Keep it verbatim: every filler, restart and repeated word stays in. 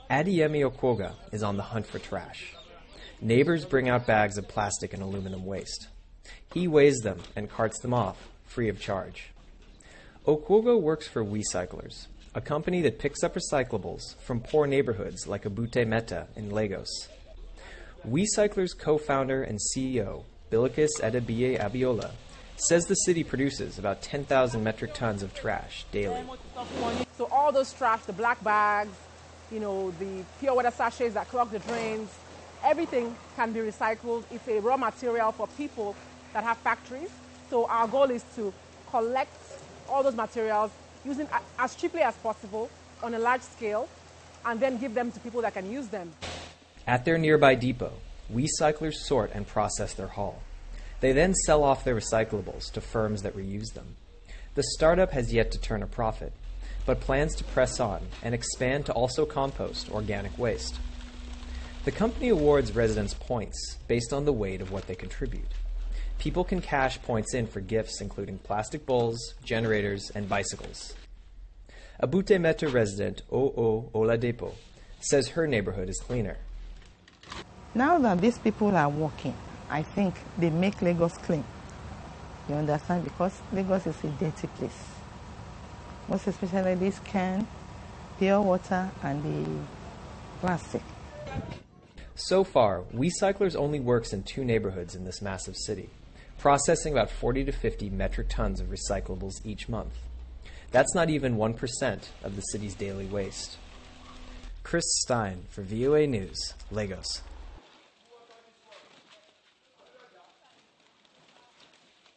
Adeyemi Okwoga is on the hunt for trash. Neighbors bring out bags of plastic and aluminum waste. He weighs them and carts them off, free of charge. Okwoga works for WeCyclers, a company that picks up recyclables from poor neighborhoods like Ebute Metta in Lagos. WeCyclers co-founder and C E O, Bilikis Edebiye Abiola, says the city produces about ten thousand metric tons of trash daily. So all those trash, the black bags, you know, the pure water sachets that clog the drains, everything can be recycled. It's a raw material for people that have factories. So our goal is to collect all those materials using as cheaply as possible on a large scale and then give them to people that can use them. At their nearby depot, WeCyclers sort and process their haul. They then sell off their recyclables to firms that reuse them. The startup has yet to turn a profit, but plans to press on and expand to also compost organic waste. The company awards residents points based on the weight of what they contribute. People can cash points in for gifts including plastic bowls, generators, and bicycles. Ebute Metta resident Oo Oladepo says her neighborhood is cleaner. Now that these people are working, I think they make Lagos clean. You understand? Because Lagos is a dirty place. Most especially this can, pure water, and the plastic. So far, WeCyclers only works in two neighborhoods in this massive city, processing about forty to fifty metric tons of recyclables each month. That's not even one percent of the city's daily waste. Chris Stein for V O A News, Lagos.